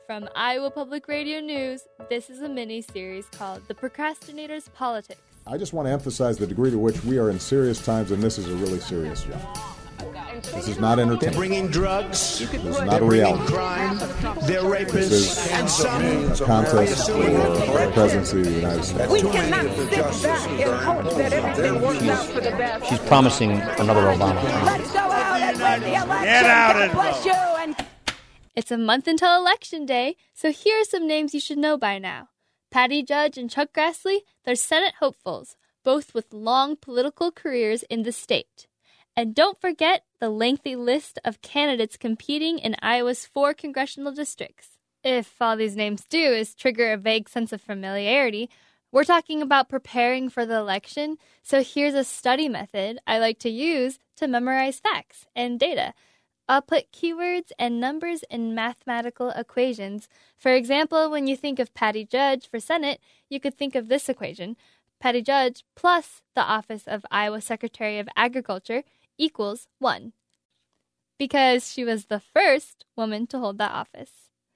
From Iowa Public Radio News, this is a mini-series called The Procrastinator's Politics. I just want to emphasize the degree to which we are in serious times, and this is a really serious job. This is not entertainment. They're bringing drugs. This is not a reality. Crime. They're rapists. This is a contest for the presidency of the United States. We cannot sit back and hope that everything works out for the best. She's promising another Obama. Let's go out and win the election. Get out and bless you. And It's a month until Election Day, so here are some names you should know by now. Patty Judge and Chuck Grassley, they're Senate hopefuls, both with long political careers in the state. And don't forget the lengthy list of candidates competing in Iowa's 4 congressional districts. If all these names do is trigger a vague sense of familiarity, we're talking about preparing for the election, so here's a study method I like to use to memorize facts and data. I'll put keywords and numbers in mathematical equations. For example, when you think of Patty Judge for Senate, you could think of this equation. Patty Judge plus the office of Iowa Secretary of Agriculture equals 1. Because she was the first woman to hold that office.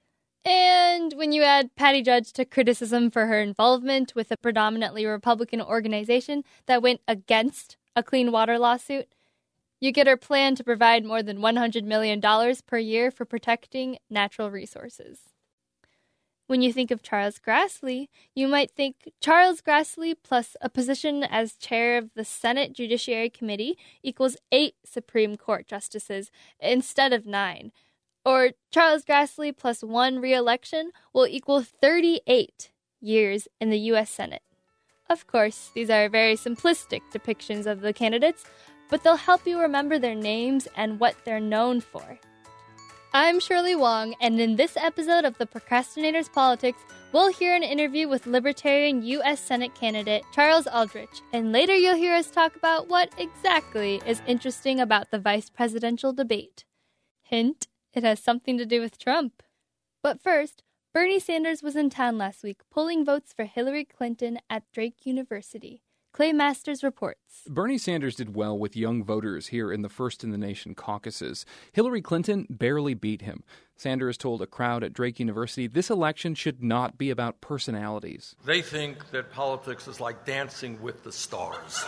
And when you add Patty Judge to criticism for her involvement with a predominantly Republican organization that went against a clean water lawsuit, you get her plan to provide more than $100 million per year for protecting natural resources. When you think of Charles Grassley, you might think Charles Grassley plus a position as chair of the Senate Judiciary Committee equals 8 Supreme Court justices instead of 9. Or Charles Grassley plus 1 re-election will equal 38 years in the U.S. Senate. Of course, these are very simplistic depictions of the candidates, but they'll help you remember their names and what they're known for. I'm Shirley Wong, and in this episode of The Procrastinator's Politics, we'll hear an interview with Libertarian U.S. Senate candidate Charles Aldrich, and later you'll hear us talk about what exactly is interesting about the vice presidential debate. Hint, it has something to do with Trump. But first, Bernie Sanders was in town last week, polling votes for Hillary Clinton at Drake University. Clay Masters reports. Bernie Sanders did well with young voters here in the first-in-the-nation caucuses. Hillary Clinton barely beat him. Sanders told a crowd at Drake University this election should not be about personalities. They think that politics is like Dancing with the Stars.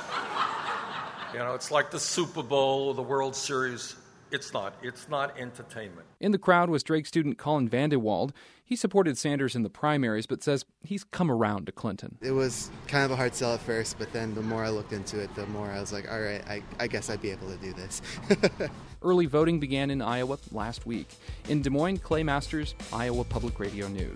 It's like the Super Bowl or the World Series. It's not. It's not entertainment. In the crowd was Drake student Colin Vandewald. He supported Sanders in the primaries, but says he's come around to Clinton. It was kind of a hard sell at first, but then the more I looked into it, the more I was like, all right, I guess I'd be able to do this. Early voting began in Iowa last week. In Des Moines, Clay Masters, Iowa Public Radio News.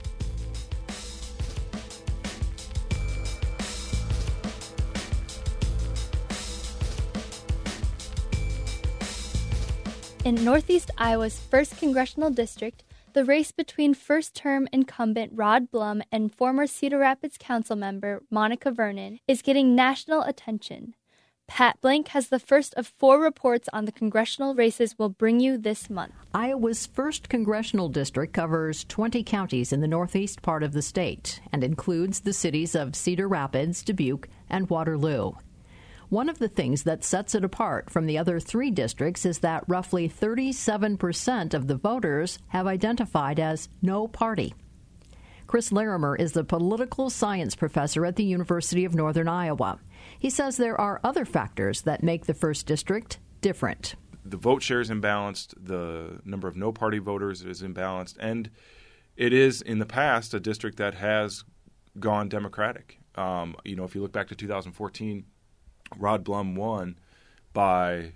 In Northeast Iowa's 1st Congressional District, the race between first-term incumbent Rod Blum and former Cedar Rapids Council member Monica Vernon is getting national attention. Pat Blank has the first of 4 reports on the congressional races we'll bring you this month. Iowa's 1st Congressional District covers 20 counties in the northeast part of the state and includes the cities of Cedar Rapids, Dubuque, and Waterloo. One of the things that sets it apart from the other 3 districts is that roughly 37% of the voters have identified as no party. Chris Larimer is the political science professor at the University of Northern Iowa. He says there are other factors that make the 1st district different. The vote share is imbalanced, the number of no-party voters is imbalanced, and it is, in the past, a district that has gone Democratic. If you look back to 2014, Rod Blum won by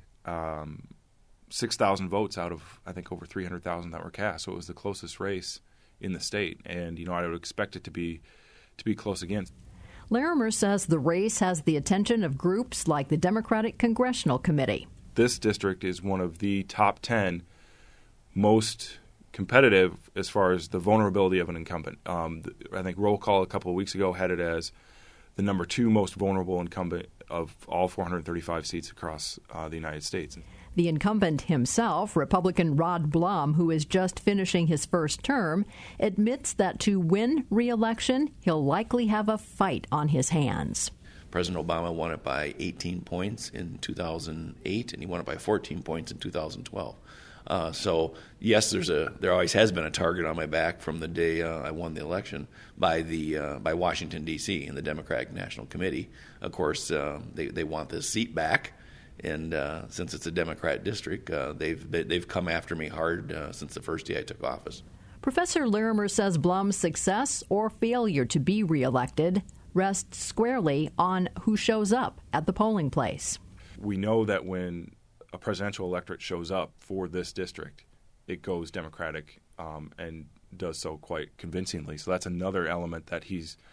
6,000 votes out of, I think, over 300,000 that were cast. So it was the closest race in the state. And, I would expect it to be close again. Larimer says the race has the attention of groups like the Democratic Congressional Committee. This district is one of the top 10 most competitive as far as the vulnerability of an incumbent. I think Roll Call a couple of weeks ago had it as the number 2 most vulnerable incumbent of all 435 seats across the United States. The incumbent himself, Republican Rod Blum, who is just finishing his first term, admits that to win re-election, he'll likely have a fight on his hands. President Obama won it by 18 points in 2008, and he won it by 14 points in 2012. So yes, there always has been a target on my back from the day I won the election by Washington D.C. and the Democratic National Committee. Of course, they want this seat back, and since it's a Democrat district, they've come after me hard since the first day I took office. Professor Larimer says Blum's success or failure to be reelected rests squarely on who shows up at the polling place. We know that when a presidential electorate shows up for this district, it goes Democratic and does so quite convincingly. So that's another element that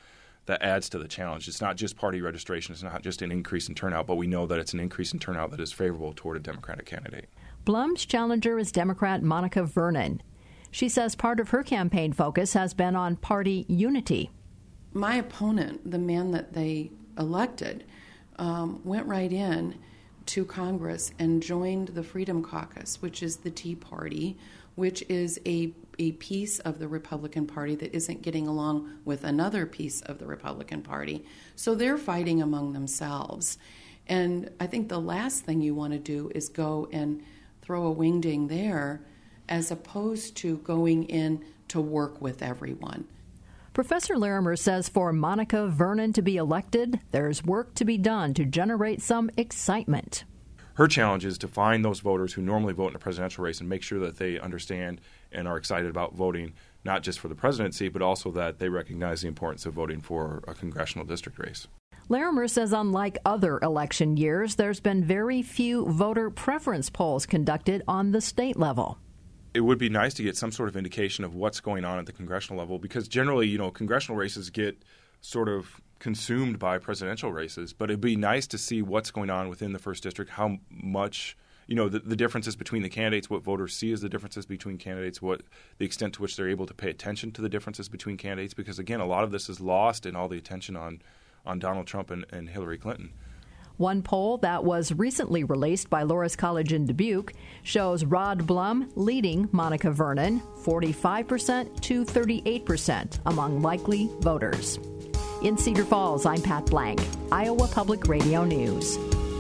adds to the challenge. It's not just party registration. It's not just an increase in turnout, but we know that it's an increase in turnout that is favorable toward a Democratic candidate. Blum's challenger is Democrat Monica Vernon. She says part of her campaign focus has been on party unity. My opponent, the man that they elected, went right in to Congress and joined the Freedom Caucus, which is the Tea Party, which is a piece of the Republican Party that isn't getting along with another piece of the Republican Party. So they're fighting among themselves. And I think the last thing you want to do is go and throw a wingding there as opposed to going in to work with everyone. Professor Larimer says for Monica Vernon to be elected, there's work to be done to generate some excitement. Her challenge is to find those voters who normally vote in a presidential race and make sure that they understand and are excited about voting, not just for the presidency, but also that they recognize the importance of voting for a congressional district race. Larimer says unlike other election years, there's been very few voter preference polls conducted on the state level. It would be nice to get some sort of indication of what's going on at the congressional level, because generally, congressional races get sort of consumed by presidential races, but it'd be nice to see what's going on within the first district, how much, the differences between the candidates, what voters see as the differences between candidates, what the extent to which they're able to pay attention to the differences between candidates, because again, a lot of this is lost in all the attention on Donald Trump and Hillary Clinton. One poll that was recently released by Loras College in Dubuque shows Rod Blum leading Monica Vernon 45% to 38% among likely voters. In Cedar Falls, I'm Pat Blank, Iowa Public Radio News.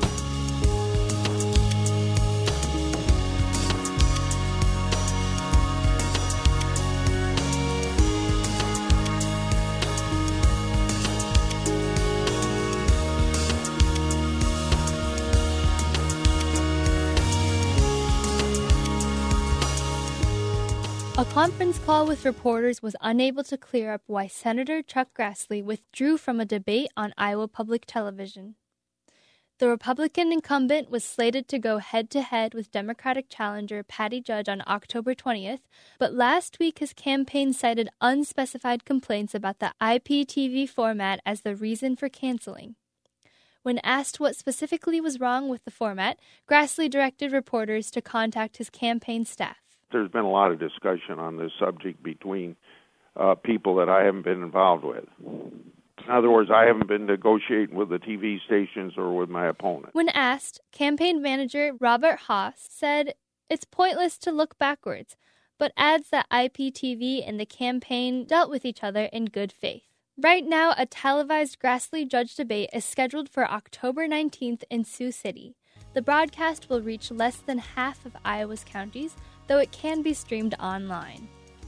A conference call with reporters was unable to clear up why Senator Chuck Grassley withdrew from a debate on Iowa Public Television. The Republican incumbent was slated to go head-to-head with Democratic challenger Patty Judge on October 20th, but last week his campaign cited unspecified complaints about the IPTV format as the reason for canceling. When asked what specifically was wrong with the format, Grassley directed reporters to contact his campaign staff. There's been a lot of discussion on this subject between people that I haven't been involved with. In other words, I haven't been negotiating with the TV stations or with my opponent. When asked, campaign manager Robert Haas said it's pointless to look backwards, but adds that IPTV and the campaign dealt with each other in good faith. Right now, a televised Grassley-Judge debate is scheduled for October 19th in Sioux City. The broadcast will reach less than half of Iowa's counties, though it can be streamed online.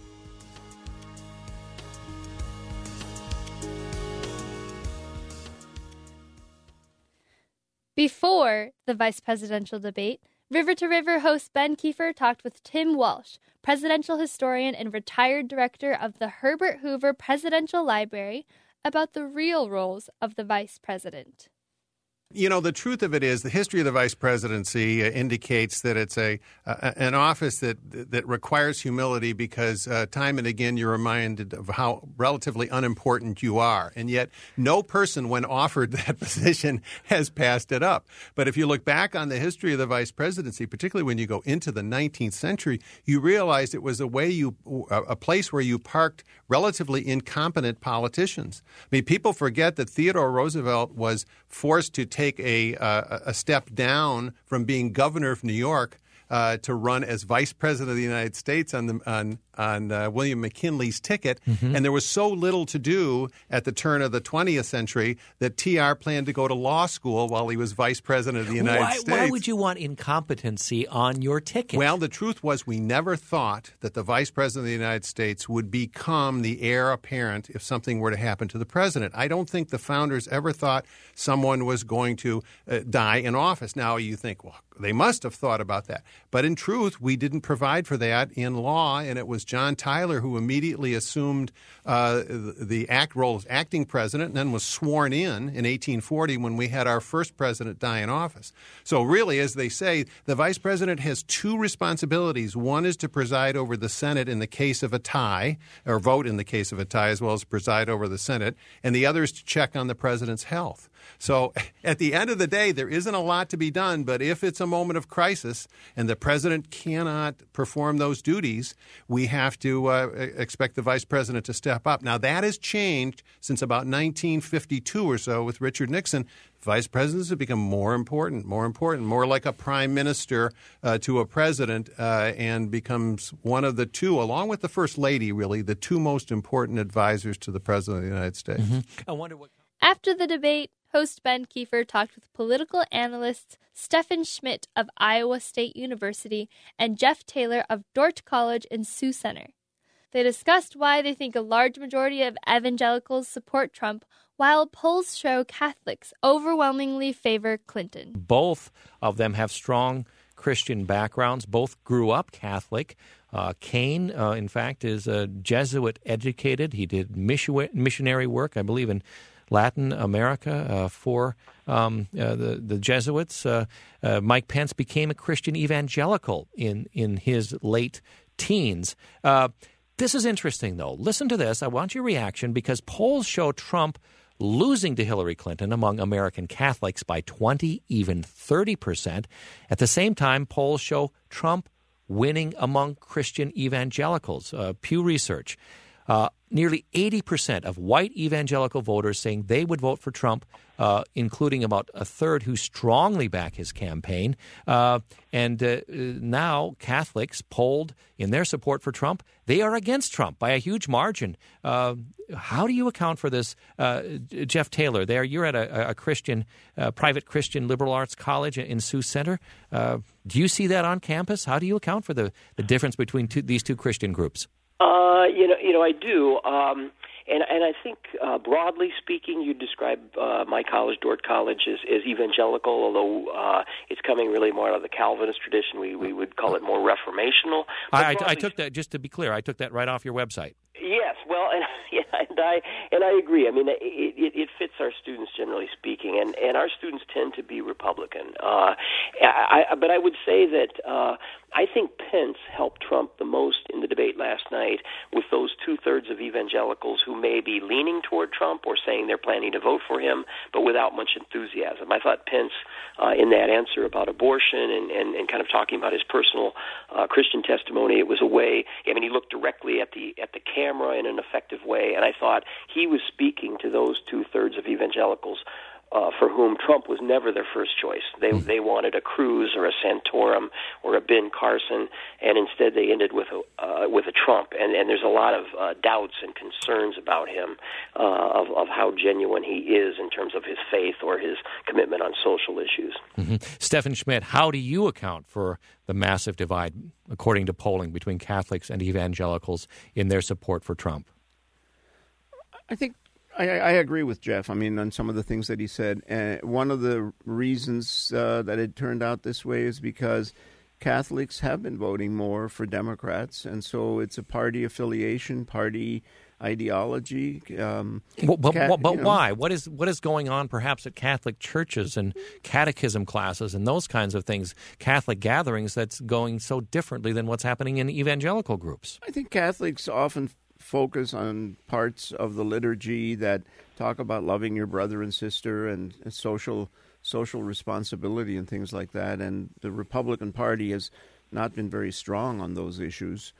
Before the vice presidential debate, River to River host Ben Kiefer talked with Tim Walsh, presidential historian and retired director of the Herbert Hoover Presidential Library, about the real roles of the vice president. The truth of it is the history of the vice presidency indicates that it's an office that requires humility because time and again you're reminded of how relatively unimportant you are. And yet no person, when offered that position, has passed it up. But if you look back on the history of the vice presidency, particularly when you go into the 19th century, you realize it was a place where you parked relatively incompetent politicians. I mean, people forget that Theodore Roosevelt was forced to take a step down from being governor of New York to run as vice president of the United States on William McKinley's ticket, and there was so little to do at the turn of the 20th century that TR planned to go to law school while he was vice president of the United States. Why would you want incompetency on your ticket? Well, the truth was we never thought that the vice president of the United States would become the heir apparent if something were to happen to the president. I don't think the founders ever thought someone was going to die in office. Now you think, well, they must have thought about that. But in truth, we didn't provide for that in law, and it was John Tyler who immediately assumed the role as acting president and then was sworn in 1840 when we had our first president die in office. So really, as they say, the vice president has two responsibilities. One is to preside over the Senate in the case of a tie, or vote in the case of a tie, as well as preside over the Senate, and the other is to check on the president's health. So at the end of the day, there isn't a lot to be done, but if it's a moment of crisis and the president cannot perform those duties, we have to expect the vice president to step up. Now, that has changed since about 1952 or so with Richard Nixon. Vice presidents have become more important, more like a prime minister to a president, and becomes one of the two, along with the first lady, really, the two most important advisors to the president of the United States. I wonder what. After the debate, host Ben Kiefer talked with political analysts Stephen Schmidt of Iowa State University and Jeff Taylor of Dordt College in Sioux Center. They discussed why they think a large majority of evangelicals support Trump, while polls show Catholics overwhelmingly favor Clinton. Both of them have strong Christian backgrounds. Both grew up Catholic. Kane, in fact, is Jesuit educated. He did missionary work, I believe, in Latin America for the Jesuits. Mike Pence became a Christian evangelical in his late teens. This is interesting, though. Listen to this. I want your reaction because polls show Trump losing to Hillary Clinton among American Catholics by 20, even 30%. At the same time, polls show Trump winning among Christian evangelicals. Pew Research. Nearly 80% of white evangelical voters saying they would vote for Trump, including about a third who strongly back his campaign. And now Catholics polled in their support for Trump, they are against Trump by a huge margin. How do you account for this? Jeff Taylor, you're at a Christian, private Christian liberal arts college in Sioux Center. Do you see that on campus? How do you account for the difference between these two Christian groups? I do, and I think broadly speaking, you describe my college, Dordt College, as evangelical, although it's coming really more out of the Calvinist tradition. We would call it more reformational. I took that, just to be clear, I took that right off your website. Yes, well, and I agree. I mean, it fits our students generally speaking, and our students tend to be Republican. But I would say that I think Pence helped Trump the most in the debate last night with those two-thirds of evangelicals who may be leaning toward Trump or saying they're planning to vote for him, but without much enthusiasm. I thought Pence, in that answer about abortion and kind of talking about his personal Christian testimony, it was a way. I mean, he looked directly at the camera in an effective way, and I thought he was speaking to those two-thirds of evangelicals for whom Trump was never their first choice. They wanted a Cruz or a Santorum or a Ben Carson, and instead they ended with a Trump. And there's a lot of doubts and concerns about him of how genuine he is in terms of his faith or his commitment on social issues. Mm-hmm. Stephen Schmidt, how do you account for the massive divide, according to polling, between Catholics and evangelicals in their support for Trump? I think I agree with Jeff. I mean, on some of the things that he said. One of the reasons that it turned out this way is because Catholics have been voting more for Democrats, and so it's a party affiliation, party ideology. But why? What is going on perhaps at Catholic churches and catechism classes and those kinds of things, Catholic gatherings, that's going so differently than what's happening in evangelical groups? I think Catholics often focus on parts of the liturgy that talk about loving your brother and sister and social responsibility and things like that. And the Republican Party has not been very strong on those issues.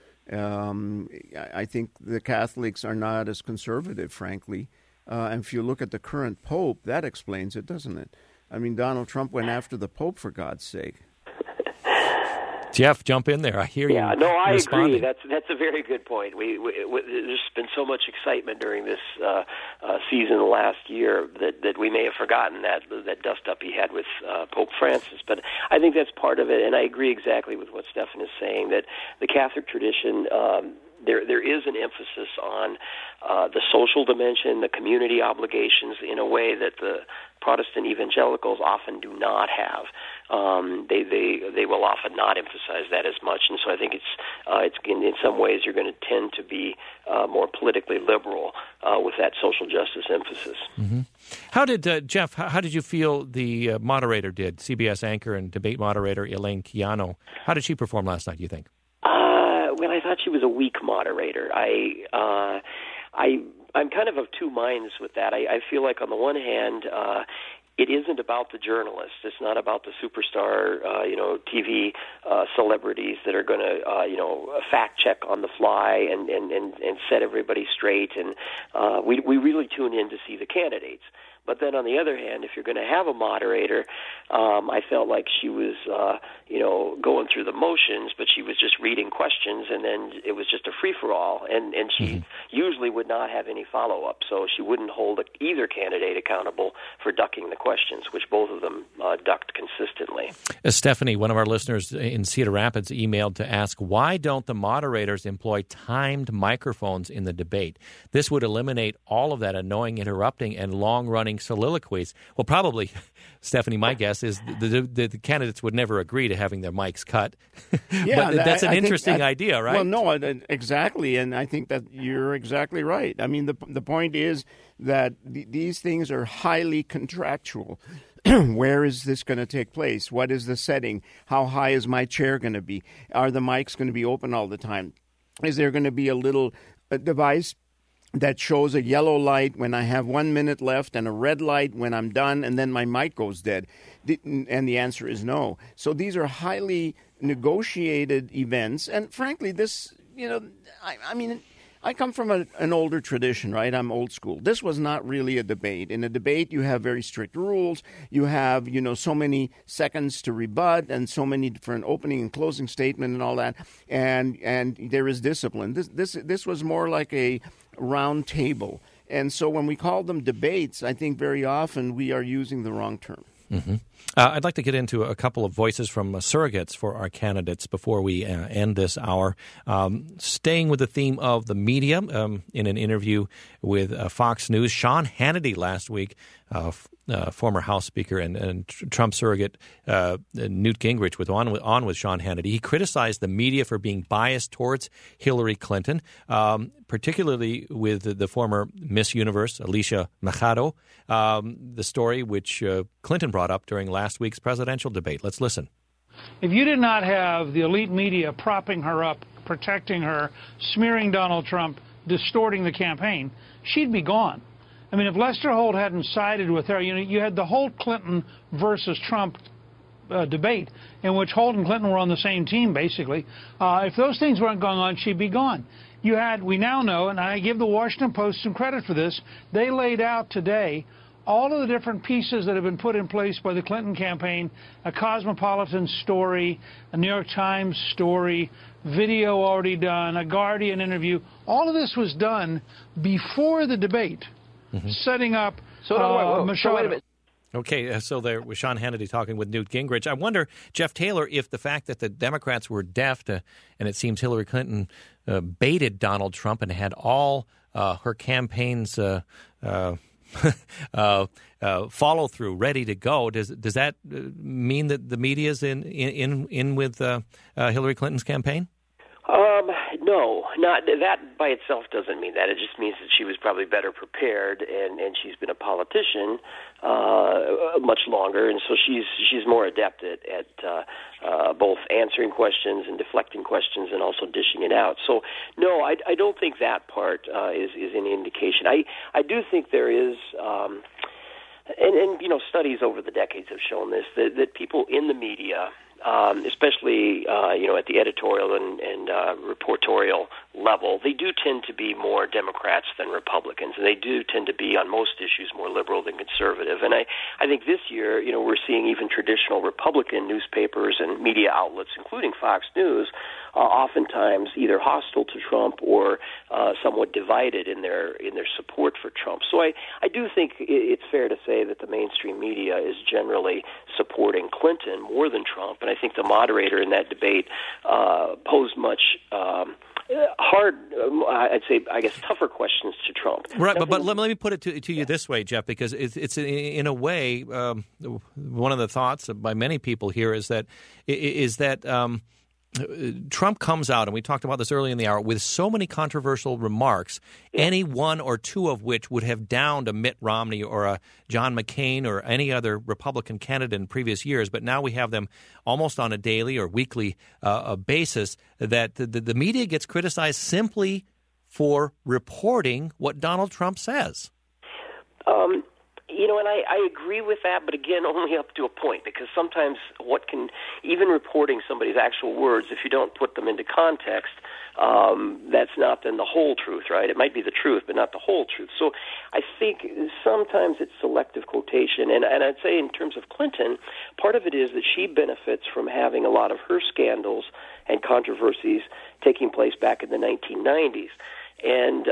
I think the Catholics are not as conservative, frankly. And if you look at the current Pope, that explains it, doesn't it? I mean, Donald Trump went after the Pope, for God's sake. Jeff, jump in there. I hear you. Yeah, no, I responding. agree. That's a very good point. There's been so much excitement during this season last year that we may have forgotten that dust-up he had with Pope Francis. But I think that's part of it, and I agree exactly with what Stephan is saying, that the Catholic tradition, there is an emphasis on the social dimension, the community obligations, in a way that the Protestant evangelicals often do not have. They will often not emphasize that as much, and so I think it's in some ways you're going to tend to be more politically liberal with that social justice emphasis. Mm-hmm. How did Jeff? How did you feel the moderator did? CBS anchor and debate moderator Elaine Quijano. How did she perform last night, do you think? Well, I thought she was a weak moderator. I'm kind of two minds with that. I feel like on the one hand, it isn't about the journalists. It's not about the superstar, TV celebrities that are going to, fact check on the fly and set everybody straight. And we really tune in to see the candidates. But then on the other hand, if you're going to have a moderator, I felt like she was, going through the motions, but she was just reading questions, and then it was just a free-for-all. And she usually would not have any follow-up, so she wouldn't hold either candidate accountable for ducking the questions, which both of them ducked consistently. Stephanie, one of our listeners in Cedar Rapids, emailed to ask, why don't the moderators employ timed microphones in the debate? This would eliminate all of that annoying interrupting and long-running soliloquies. Well, probably, Stephanie, my guess is the candidates would never agree to having their mics cut. Yeah, but that's an interesting idea, right? Well, no, exactly, and I think that you're exactly right. I mean, the point is that these things are highly contractual. Where is this going to take place? What is the setting? How high is my chair going to be? Are the mics going to be open all the time? Is there going to be a little device that shows a yellow light when I have 1 minute left and a red light when I'm done, and then my mic goes dead? And the answer is no. So these are highly negotiated events. And frankly, this, I come from an older tradition, right? I'm old school. This was not really a debate. In a debate, you have very strict rules. You have, so many seconds to rebut and so many for an opening and closing statement and all that. And there is discipline. This was more like a round table. And so when we call them debates, I think very often we are using the wrong term. Mm-hmm. I'd like to get into a couple of voices from surrogates for our candidates before we end this hour. Staying with the theme of the media, in an interview with Fox News, Sean Hannity last week, former House Speaker and Trump surrogate Newt Gingrich was on with Sean Hannity. He criticized the media for being biased towards Hillary Clinton, particularly with the former Miss Universe, Alicia Machado, the story which Clinton brought up during last week's presidential debate. Let's listen. If you did not have the elite media propping her up, protecting her, smearing Donald Trump, distorting the campaign, she'd be gone. I mean, if Lester Holt hadn't sided with her, you had the Holt Clinton versus Trump debate in which Holt and Clinton were on the same team, basically. If those things weren't going on, she'd be gone. We now know, and I give the Washington Post some credit for this, they laid out today all of the different pieces that have been put in place by the Clinton campaign, a Cosmopolitan story, a New York Times story, video already done, a Guardian interview. All of this was done before the debate, setting up Machado. Okay, so there was Sean Hannity talking with Newt Gingrich. I wonder, Jeff Taylor, if the fact that the Democrats were deaf to, and it seems Hillary Clinton baited Donald Trump and had all her campaign's follow through ready to go. Does that mean that the media is in with Hillary Clinton's campaign? No, not that by itself doesn't mean that. It just means that she was probably better prepared, and she's been a politician much longer, and so she's more adept at both answering questions and deflecting questions, and also dishing it out. So no, I don't think that part is any indication. I do think there is. And studies over the decades have shown this, that people in the media especially at the editorial and reportorial level, they do tend to be more Democrats than Republicans, and they do tend to be on most issues more liberal than conservative. And I think this year, we're seeing even traditional Republican newspapers and media outlets, including Fox News, oftentimes either hostile to Trump or somewhat divided in their support for Trump. So I do think it's fair to say that the mainstream media is generally supporting Clinton more than Trump, and I think the moderator in that debate posed much tougher questions to Trump. Right, but let me put it to you this way, Jeff, because it's in a way one of the thoughts by many people here is that Trump comes out, and we talked about this early in the hour, with so many controversial remarks, any one or two of which would have downed a Mitt Romney or a John McCain or any other Republican candidate in previous years. But now we have them almost on a daily or weekly basis, that the media gets criticized simply for reporting what Donald Trump says. And I agree with that, but again, only up to a point, because sometimes even reporting somebody's actual words, if you don't put them into context, that's not then the whole truth, right? It might be the truth, but not the whole truth. So I think sometimes it's selective quotation, and I'd say in terms of Clinton, part of it is that she benefits from having a lot of her scandals and controversies taking place back in the 1990s. And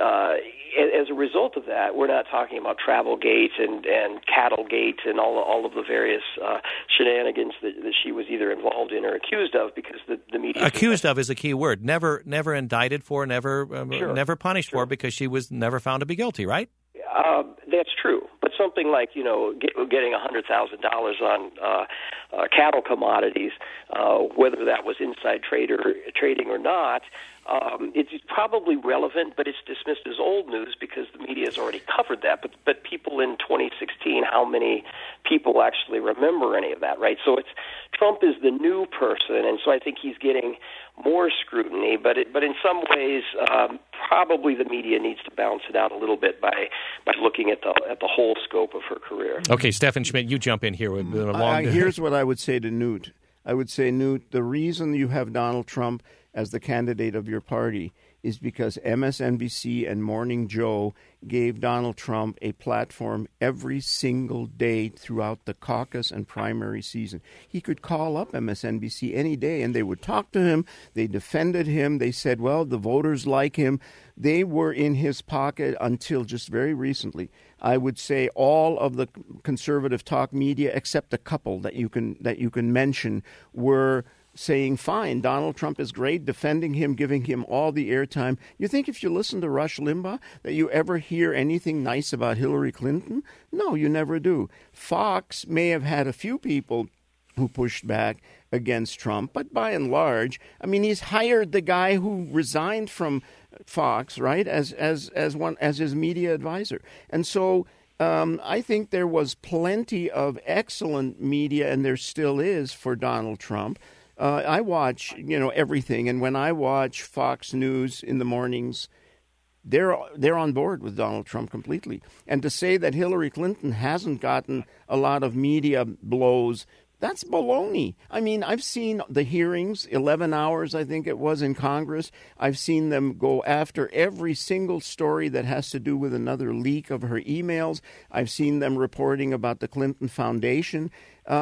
as a result of that, we're not talking about Travelgate and Cattlegate and all of the various shenanigans that she was either involved in or accused of, because the media... Accused of is a key word. Never indicted for, never punished for, because she was never found to be guilty, right? That's true. But something like, getting $100,000 on cattle commodities, whether that was inside trading or not, it's probably relevant, but it's dismissed as old news because the media has already covered that. But people in 2016, how many people actually remember any of that, right? So Trump is the new person, and so I think he's getting more scrutiny. But in some ways, probably the media needs to balance it out a little bit by looking at the whole scope of her career. Okay, Stephen Schmidt, you jump in here with a long. Here's what I would say to Newt. I would say, Newt, the reason you have Donald Trump as the candidate of your party is because MSNBC and Morning Joe gave Donald Trump a platform every single day throughout the caucus and primary season. He could call up MSNBC any day, and they would talk to him. They defended him. They said, well, the voters like him. They were in his pocket until just very recently. I would say all of the conservative talk media, except a couple that you can mention, were saying, fine, Donald Trump is great, defending him, giving him all the airtime. You think if you listen to Rush Limbaugh that you ever hear anything nice about Hillary Clinton? No, you never do. Fox may have had a few people who pushed back against Trump, but by and large, I mean, he's hired the guy who resigned from Fox, right, as his media advisor. And so I think there was plenty of excellent media, and there still is, for Donald Trump. I watch, everything, and when I watch Fox News in the mornings, they're on board with Donald Trump completely. And to say that Hillary Clinton hasn't gotten a lot of media blows, that's baloney. I mean, I've seen the hearings, 11 hours, I think it was, in Congress. I've seen them go after every single story that has to do with another leak of her emails. I've seen them reporting about the Clinton Foundation.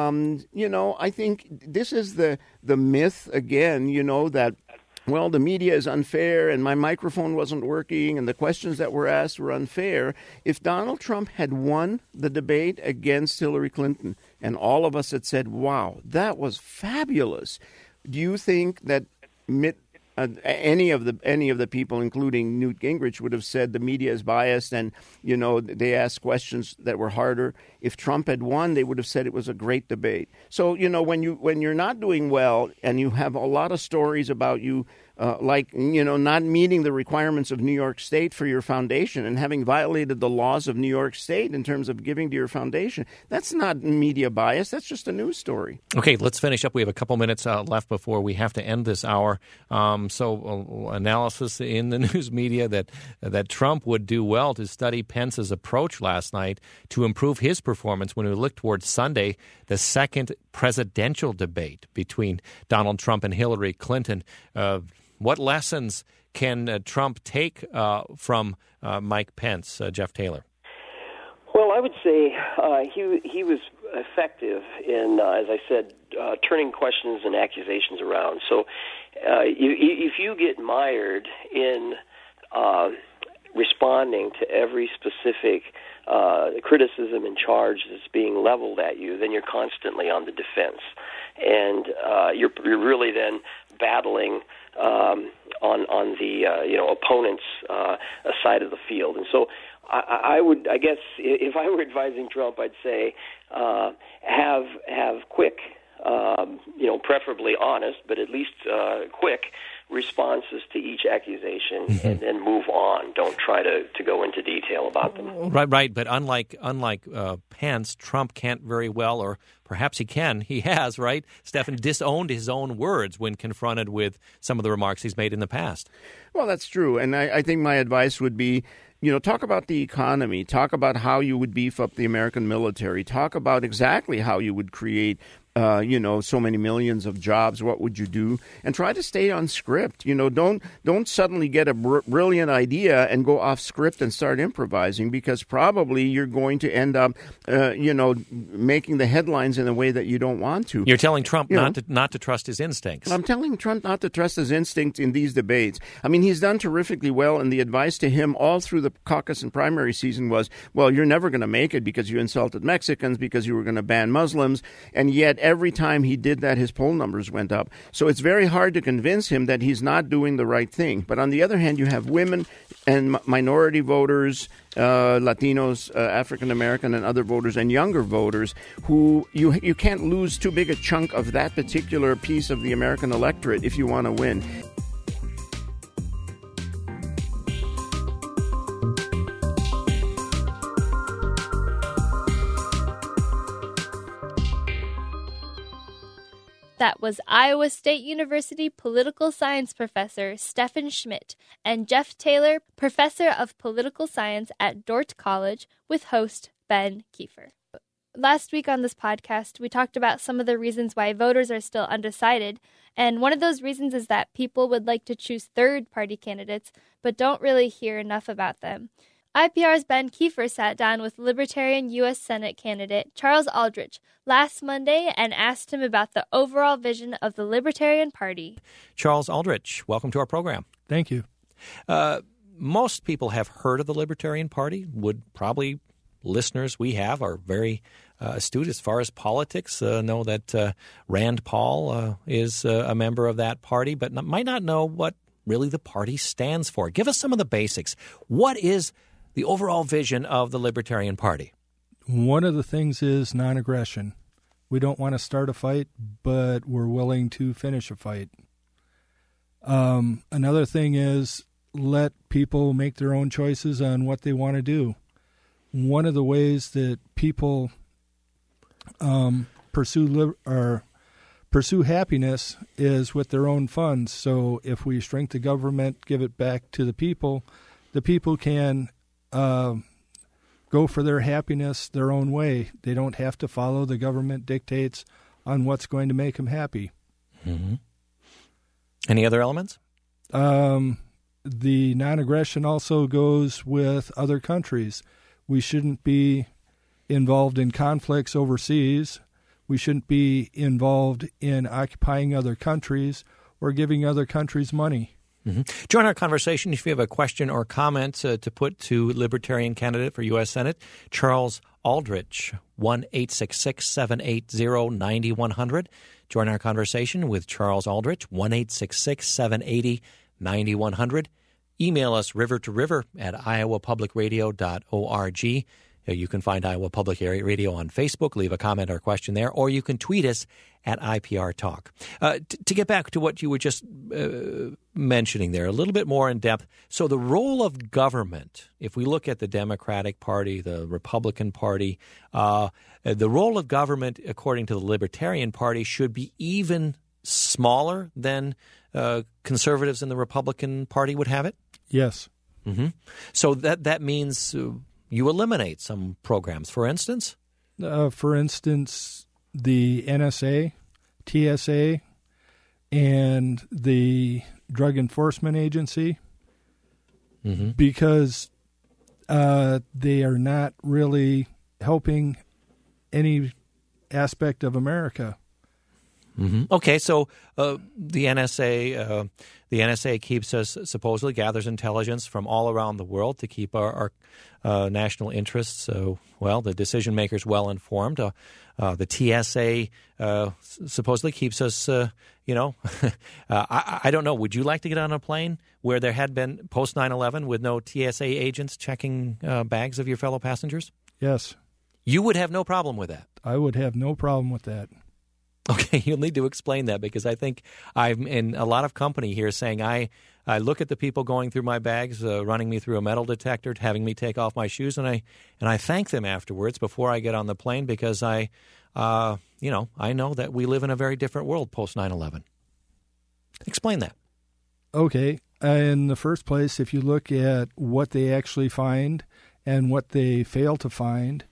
I think this is the myth, again, that, well, the media is unfair and my microphone wasn't working and the questions that were asked were unfair. If Donald Trump had won the debate against Hillary Clinton and all of us had said, wow, that was fabulous, do you think that any of the people, including Newt Gingrich, would have said the media is biased and, they asked questions that were harder? If Trump had won, they would have said it was a great debate. So, when you're not doing well and you have a lot of stories about you, not meeting the requirements of New York State for your foundation and having violated the laws of New York State in terms of giving to your foundation, that's not media bias. That's just a news story. Okay, let's finish up. We have a couple minutes left before we have to end this hour. Analysis in the news media that Trump would do well to study Pence's approach last night to improve his performance when we look towards Sunday, the second presidential debate between Donald Trump and Hillary Clinton. What lessons can Trump take from Mike Pence, Jeff Taylor? Well, I would say he was effective in, as I said, turning questions and accusations around. So if you get mired in responding to every specific criticism and charge that's being leveled at you, then you're constantly on the defense. And you're really then battling on the opponent's side of the field. And so I guess if I were advising Trump, I'd say have quick, preferably honest, but at least quick responses to each accusation, and then move on. Don't try to go into detail about them. Right. But unlike Pence, Trump can't very well, or perhaps he can. He has, right? Stephen disowned his own words when confronted with some of the remarks he's made in the past. Well, that's true, and I think my advice would be, talk about the economy, talk about how you would beef up the American military, talk about exactly how you would create so many millions of jobs. What would you do? And try to stay on script. Don't suddenly get a brilliant idea and go off script and start improvising, because probably you're going to end up, making the headlines in a way that you don't want to. You're telling Trump not to trust his instincts. I'm telling Trump not to trust his instincts in these debates. I mean, he's done terrifically well, and the advice to him all through the caucus and primary season was, well, you're never going to make it because you insulted Mexicans, because you were going to ban Muslims, and yet every time he did that, his poll numbers went up. So it's very hard to convince him that he's not doing the right thing. But on the other hand, you have women and minority voters, Latinos, African American and other voters, and younger voters who you can't lose too big a chunk of that particular piece of the American electorate if you want to win. That was Iowa State University political science professor Stephen Schmidt and Jeff Taylor, professor of political science at Dordt College, with host Ben Kiefer. Last week on this podcast, we talked about some of the reasons why voters are still undecided, and one of those reasons is that people would like to choose third-party candidates, but don't really hear enough about them. IPR's Ben Kiefer sat down with Libertarian U.S. Senate candidate Charles Aldrich last Monday and asked him about the overall vision of the Libertarian Party. Charles Aldrich, welcome to our program. Thank you. Most people have heard of the Libertarian Party. Listeners we have are very astute as far as politics, know that Rand Paul is a member of that party, but might not know what really the party stands for. Give us some of the basics. What is the overall vision of the Libertarian Party? One of the things is non-aggression. We don't want to start a fight, but we're willing to finish a fight. Another thing is let people make their own choices on what they want to do. One of the ways that people pursue happiness is with their own funds. So if we shrink the government, give it back to the people can go for their happiness their own way. They don't have to follow the government dictates on what's going to make them happy. Mm-hmm. Any other elements? The non-aggression also goes with other countries. We shouldn't be involved in conflicts overseas. We shouldn't be involved in occupying other countries or giving other countries money. Mm-hmm. Join our conversation if you have a question or comment to put to Libertarian candidate for U.S. Senate, Charles Aldrich, 1-866-780-9100. Join our conversation with Charles Aldrich, 1-866-780-9100. Email us river2river@iowapublicradio.org. You can find Iowa Public Radio on Facebook. Leave a comment or question there, or you can tweet us at IPR Talk. To get back to what you were just mentioning there, a little bit more in depth. So the role of government, if we look at the Democratic Party, the Republican Party, the role of government, according to the Libertarian Party, should be even smaller than conservatives in the Republican Party would have it? Yes. Mm-hmm. So that means you eliminate some programs, for instance? For instance, the NSA, TSA, and the Drug Enforcement Agency because they are not really helping any aspect of America. Okay, so the NSA keeps us, supposedly gathers intelligence from all around the world to keep our national interests, the decision makers well informed. The TSA supposedly keeps us, I don't know. Would you like to get on a plane where there had been post 9/11 with no TSA agents checking bags of your fellow passengers? Yes. You would have no problem with that. I would have no problem with that. Okay, you'll need to explain that because I think I'm in a lot of company here saying I look at the people going through my bags, running me through a metal detector, having me take off my shoes, and I thank them afterwards before I get on the plane because I know that we live in a very different world post 9/11. Explain that. Okay, in the first place, if you look at what they actually find and what they fail to find,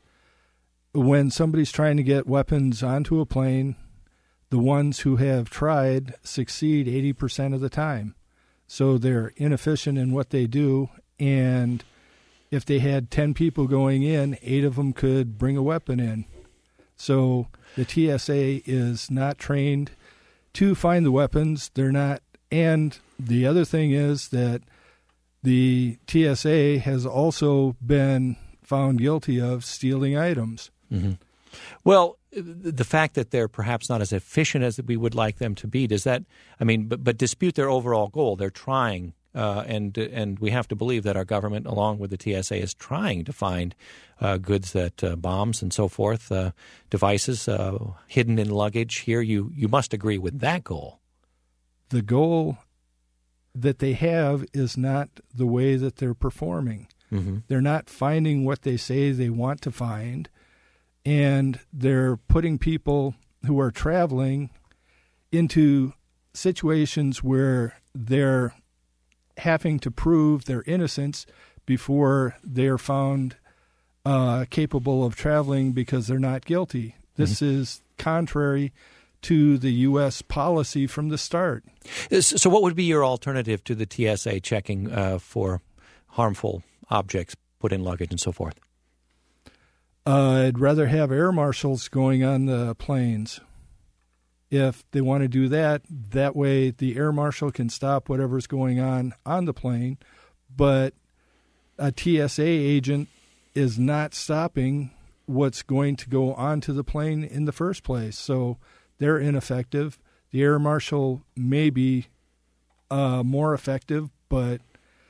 when somebody's trying to get weapons onto a plane, the ones who have tried succeed 80% of the time. So they're inefficient in what they do, and if they had 10 people going in, 8 of them could bring a weapon in. So the TSA is not trained to find the weapons. They're not. And the other thing is that the TSA has also been found guilty of stealing items. Well, the fact that they're perhaps not as efficient as we would like them to be, does that, but dispute their overall goal? They're trying, and we have to believe that our government, along with the TSA, is trying to find goods that bombs and so forth, devices hidden in luggage here. You must agree with that goal. The goal that they have is not the way that they're performing. They're not finding what they say they want to find. And they're putting people who are traveling into situations where they're having to prove their innocence before they're found capable of traveling because they're not guilty. This is contrary to the U.S. policy from the start. So what would be your alternative to the TSA checking for harmful objects put in luggage and so forth? I'd rather have air marshals going on the planes. If they want to do that, that way the air marshal can stop whatever's going on the plane, but a TSA agent is not stopping what's going to go onto the plane in the first place. So they're ineffective. The air marshal may be more effective, but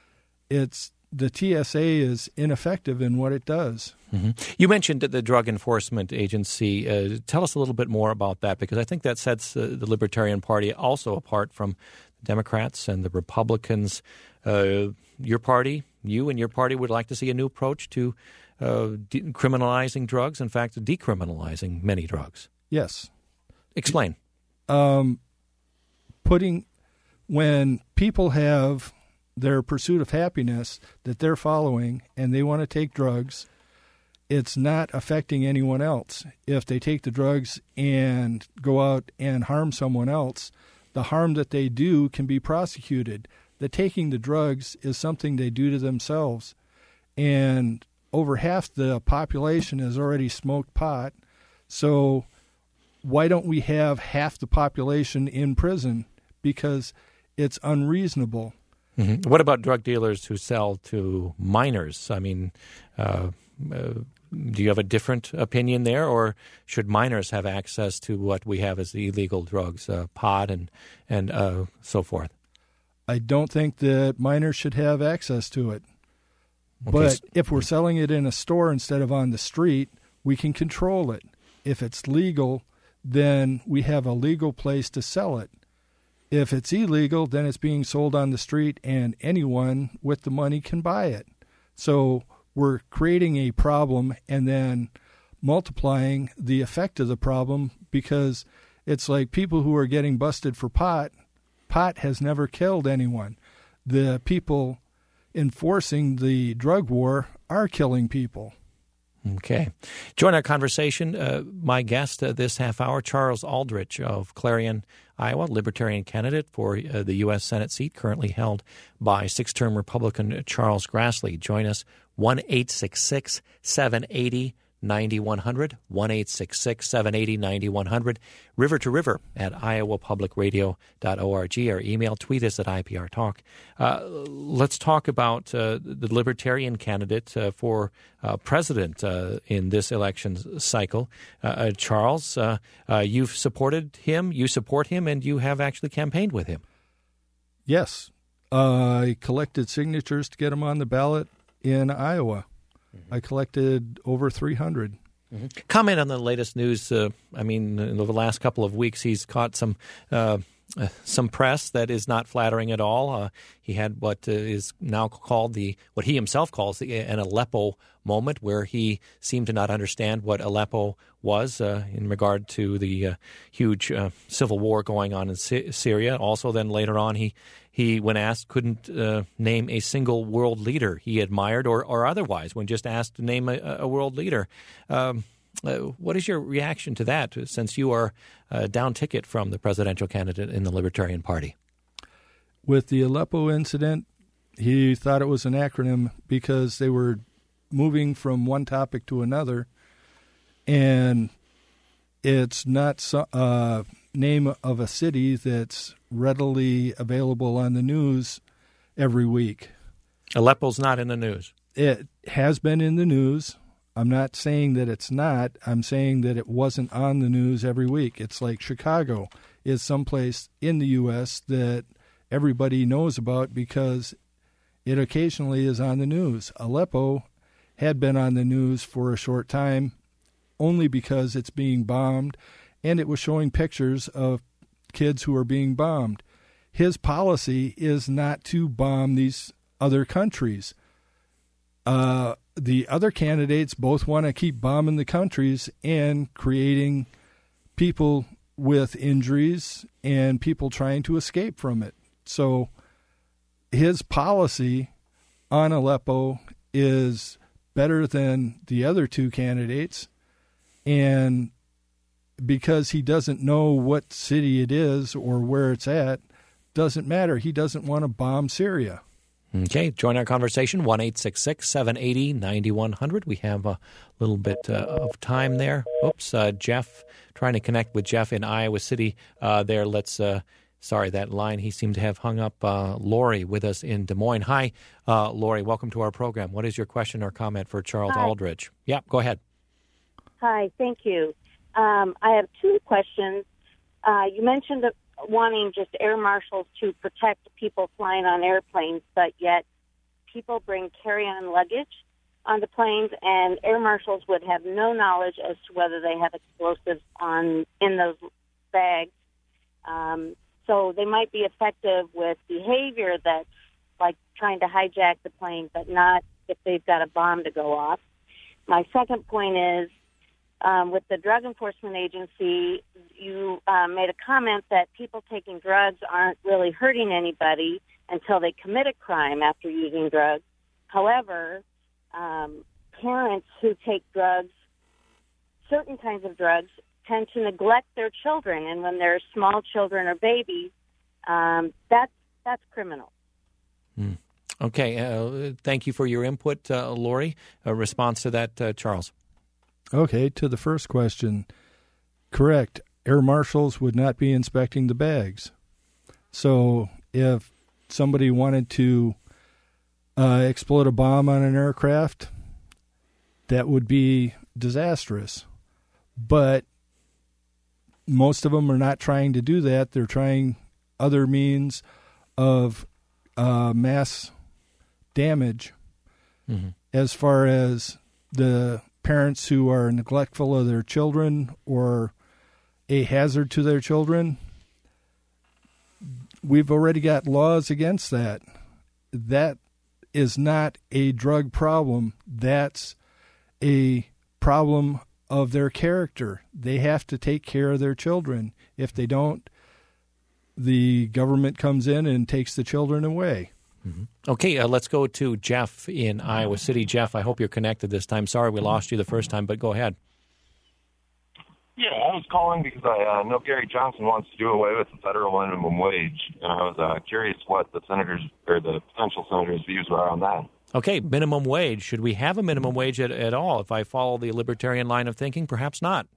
the TSA is ineffective in what it does. You mentioned the Drug Enforcement Agency. Tell us a little bit more about that, because I think that sets the Libertarian Party also apart from the Democrats and the Republicans. Your party, you and your party would like to see a new approach to criminalizing drugs, in fact, decriminalizing many drugs. Yes. Explain. When people have their pursuit of happiness that they're following and they want to take drugs, it's not affecting anyone else. If they take the drugs and go out and harm someone else, the harm that they do can be prosecuted. The taking the drugs is something they do to themselves. And over half the population has already smoked pot. So why don't we have half the population in prison? Because it's unreasonable. What about drug dealers who sell to minors? I mean, do you have a different opinion there, or should minors have access to what we have as illegal drugs, pot and so forth? I don't think that minors should have access to it. Okay. But if we're selling it in a store instead of on the street, we can control it. If it's legal, then we have a legal place to sell it. If it's illegal, then it's being sold on the street and anyone with the money can buy it. So we're creating a problem and then multiplying the effect of the problem, because it's like people who are getting busted for pot. Pot has never killed anyone. The people enforcing the drug war are killing people. Okay. Join our conversation. My guest this half hour, Charles Aldrich of Clarion, Iowa, Libertarian candidate for the U.S. Senate seat, currently held by six-term Republican Charles Grassley. Join us, 1-866-780-9100, 1-866-780-9100, river to river at iowapublicradio.org, or email, tweet us at IPR Talk. Let's talk about the Libertarian candidate for president in this election cycle. Charles, you've supported him, you support him, and you have actually campaigned with him. Yes. I collected signatures to get him on the ballot in Iowa. I collected over 300. Mm-hmm. Comment on the latest news. In the last couple of weeks, he's caught some press that is not flattering at all. He had what is now called what he himself calls an Aleppo moment, where he seemed to not understand what Aleppo was in regard to the huge civil war going on in Syria. Also, then later on, he when asked, couldn't name a single world leader he admired or otherwise when just asked to name a world leader. What is your reaction to that, since you are down ticket from the presidential candidate in the Libertarian Party? With the Aleppo incident, he thought it was an acronym because they were moving from one topic to another, and it's not a name of a city that's readily available on the news every week. Aleppo's not in the news. It has been in the news. I'm not saying that it's not. I'm saying that it wasn't on the news every week. It's like Chicago is someplace in the U.S. that everybody knows about because it occasionally is on the news. Aleppo had been on the news for a short time only because it's being bombed, and it was showing pictures of kids who are being bombed. His policy is not to bomb these other countries. The other candidates both want to keep bombing the countries and creating people with injuries and people trying to escape from it. So his policy on Aleppo is better than the other two candidates, and because he doesn't know what city it is or where it's at, doesn't matter. He doesn't want to bomb Syria. Okay, join our conversation, 1-866-780-9100. We have a little bit of time there. Oops, Jeff, trying to connect with Jeff in Iowa City there. Sorry, that line, he seemed to have hung up. Lori with us in Des Moines. Hi, Lori, welcome to our program. What is your question or comment for Charles Aldrich? Yeah, go ahead. Hi, thank you. I have two questions. You mentioned wanting just air marshals to protect people flying on airplanes, but yet people bring carry-on luggage on the planes, and air marshals would have no knowledge as to whether they have explosives in those bags. So they might be effective with behavior that's like trying to hijack the plane, but not if they've got a bomb to go off. My second point is, with the Drug Enforcement Agency, you made a comment that people taking drugs aren't really hurting anybody until they commit a crime after using drugs. However, parents who take drugs, certain kinds of drugs, tend to neglect their children, and when they're small children or babies, that's criminal. Okay, thank you for your input, Lori. A response to that, Charles? Okay, to the first question, correct. Air marshals would not be inspecting the bags. So if somebody wanted to explode a bomb on an aircraft, that would be disastrous. But most of them are not trying to do that. They're trying other means of mass damage. Mm-hmm. As far as the parents who are neglectful of their children or a hazard to their children, we've already got laws against that. That is not a drug problem. That's a problem of their character. They have to take care of their children. If they don't, the government comes in and takes the children away. Okay, let's go to Jeff in Iowa City. Jeff, I hope you're connected this time. Sorry we lost you the first time, but go ahead. Yeah, I was calling because I know Gary Johnson wants to do away with the federal minimum wage, and I was curious what the senators or the potential senators' views are on that. Okay, minimum wage. Should we have a minimum wage at all? If I follow the libertarian line of thinking, perhaps not.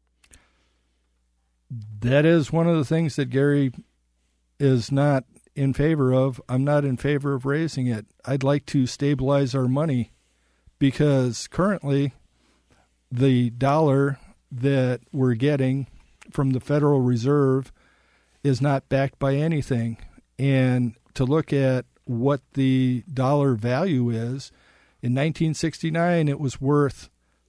That is one of the things that Gary is not in favor of. I'm not in favor of raising it. I'd like to stabilize our money because currently the dollar that we're getting from the Federal Reserve is not backed by anything. And to look at what the dollar value is, in 1969 it was worth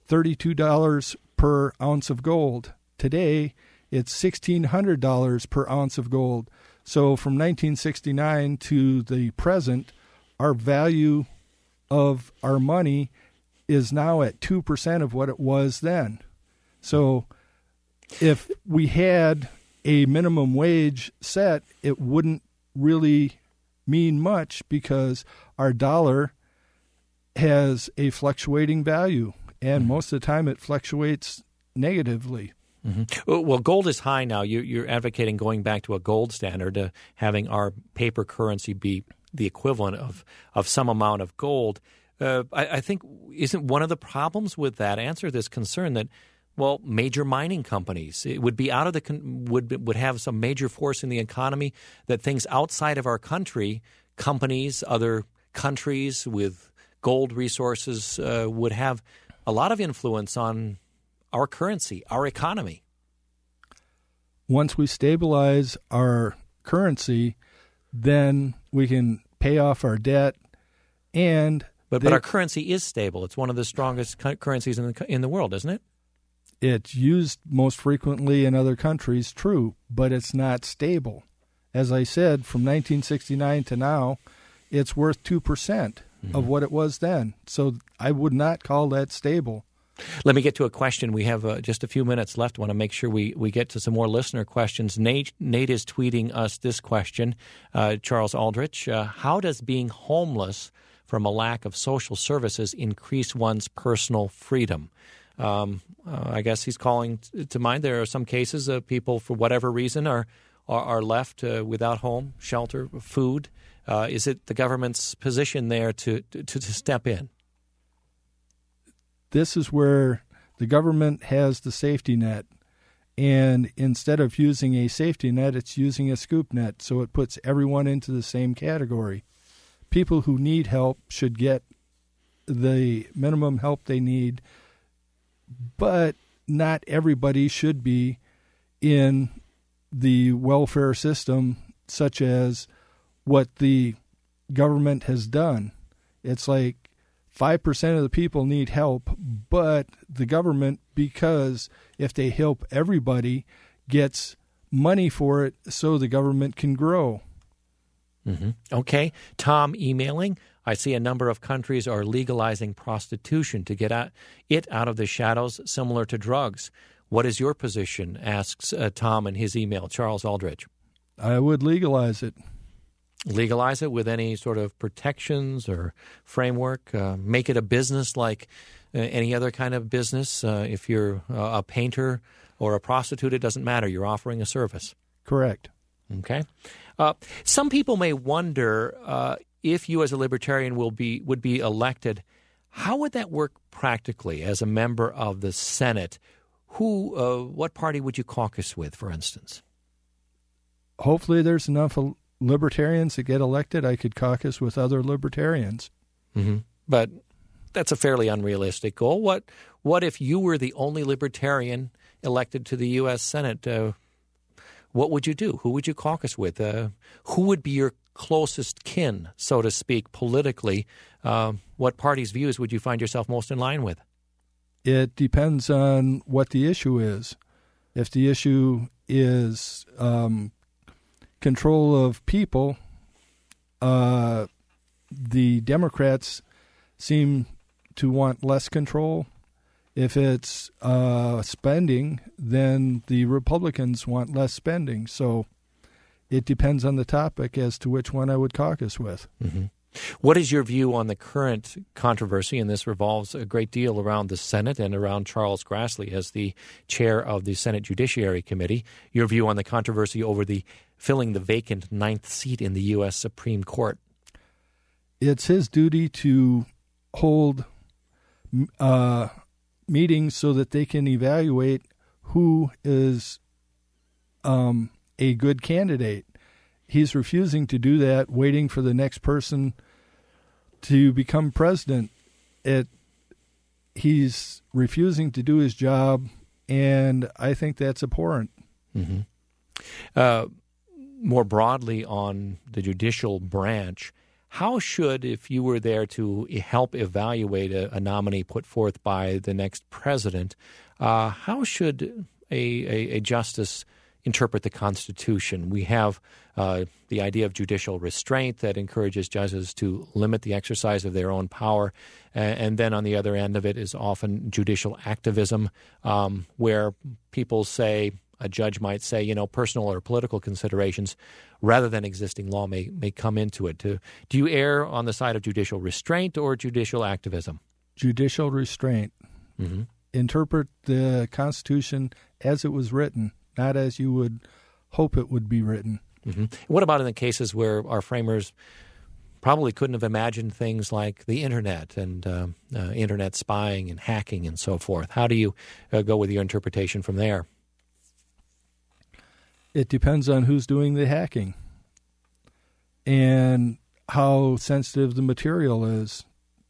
$32 per ounce of gold. Today it's $1,600 per ounce of gold. So from 1969 to the present, our value of our money is now at 2% of what it was then. So if we had a minimum wage set, it wouldn't really mean much because our dollar has a fluctuating value, and most of the time it fluctuates negatively. Well, gold is high now. You're advocating going back to a gold standard, having our paper currency be the equivalent of some amount of gold. I think isn't one of the problems with that answer this concern that, well, major mining companies it would be out of the would have some major force in the economy, that things outside of our country, companies, other countries with gold resources would have a lot of influence on our currency, our economy. Once we stabilize our currency, then we can pay off our debt, and but our currency is stable. It's one of the strongest currencies in the world, isn't it? It's used most frequently in other countries, true, but it's not stable. As I said, from 1969 to now, it's worth 2% of what it was then. So I would not call that stable. Let me get to a question. We have just a few minutes left. I want to make sure we get to some more listener questions. Nate is tweeting us this question, Charles Aldrich. How does being homeless from a lack of social services increase one's personal freedom? I guess he's calling to mind there are some cases of people, for whatever reason, are left without home, shelter, food. Is it the government's position there to step in? This is where the government has the safety net, and instead of using a safety net, it's using a scoop net, so it puts everyone into the same category. People who need help should get the minimum help they need, but not everybody should be in the welfare system, such as what the government has done. It's like 5% of the people need help, but the government, because if they help everybody, gets money for it so the government can grow. Okay. Tom emailing, I see a number of countries are legalizing prostitution to get it out of the shadows, similar to drugs. What is your position, asks Tom in his email. Charles Aldrich. I would legalize it. Legalize it with any sort of protections or framework. Make it a business like any other kind of business. If you're a painter or a prostitute, it doesn't matter. You're offering a service. Correct. Okay. Some people may wonder if you as a libertarian would be elected, how would that work practically as a member of the Senate? What party would you caucus with, for instance? Hopefully there's enough libertarians that get elected, I could caucus with other libertarians. But that's a fairly unrealistic goal. What if you were the only libertarian elected to the U.S. Senate? What would you do? Who would you caucus with? Who would be your closest kin, so to speak, politically? What party's views would you find yourself most in line with? It depends on what the issue is. If the issue is control of people, the Democrats seem to want less control. If it's spending, then the Republicans want less spending. So it depends on the topic as to which one I would caucus with. What is your view on the current controversy? And this revolves a great deal around the Senate and around Charles Grassley as the chair of the Senate Judiciary Committee. Your view on the controversy over the filling the vacant 9th seat in the U.S. Supreme Court. It's his duty to hold meetings so that they can evaluate who is a good candidate. He's refusing to do that, waiting for the next person to become president. He's refusing to do his job, and I think that's abhorrent. Mm-hmm. More broadly on the judicial branch, how should, if you were there to help evaluate a nominee put forth by the next president, how should a justice interpret the Constitution? We have the idea of judicial restraint that encourages judges to limit the exercise of their own power. And then on the other end of it is often judicial activism, where people say, a judge might say, personal or political considerations rather than existing law may come into it. Do you err on the side of judicial restraint or judicial activism? Judicial restraint. Mm-hmm. Interpret the Constitution as it was written, not as you would hope it would be written. Mm-hmm. What about in the cases where our framers probably couldn't have imagined things like the Internet and Internet spying and hacking and so forth? How do you go with your interpretation from there? It depends on who's doing the hacking and how sensitive the material is.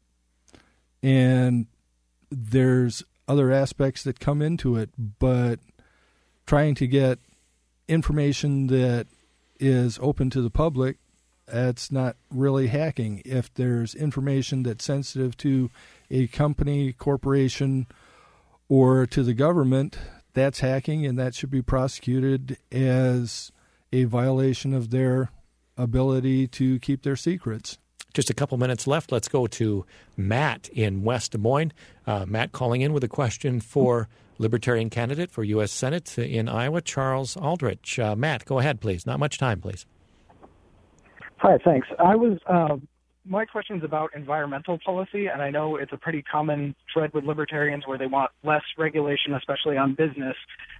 And there's other aspects that come into it, but trying to get information that is open to the public, that's not really hacking. If there's information that's sensitive to a company, corporation, or to the government, that's hacking, and that should be prosecuted as a violation of their ability to keep their secrets. Just a couple minutes left. Let's go to Matt in West Des Moines. Matt calling in with a question for Libertarian candidate for U.S. Senate in Iowa, Charles Aldrich. Matt, go ahead, please. Not much time, please. Hi, thanks. My question's about environmental policy, and I know it's a pretty common thread with libertarians where they want less regulation, especially on business.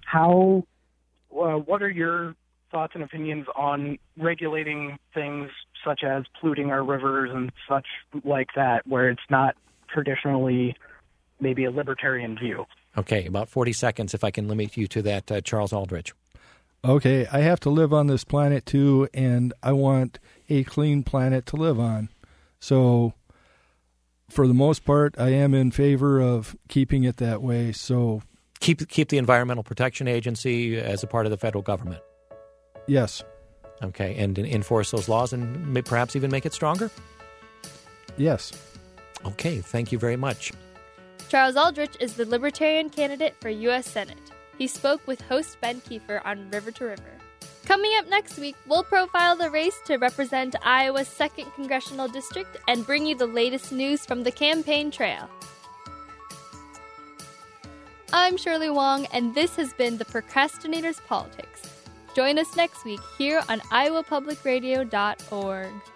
What are your thoughts and opinions on regulating things such as polluting our rivers and such like that, where it's not traditionally maybe a libertarian view? Okay, about 40 seconds if I can limit you to that, Charles Aldrich. Okay, I have to live on this planet too, and I want a clean planet to live on. So, for the most part, I am in favor of keeping it that way. So, keep the Environmental Protection Agency as a part of the federal government. Yes. Okay, and enforce those laws and perhaps even make it stronger? Yes. Okay, thank you very much. Charles Aldrich is the Libertarian candidate for U.S. Senate. He spoke with host Ben Kiefer on River to River. Coming up next week, we'll profile the race to represent Iowa's 2nd Congressional District and bring you the latest news from the campaign trail. I'm Shirley Wong, and this has been The Procrastinator's Politics. Join us next week here on iowapublicradio.org.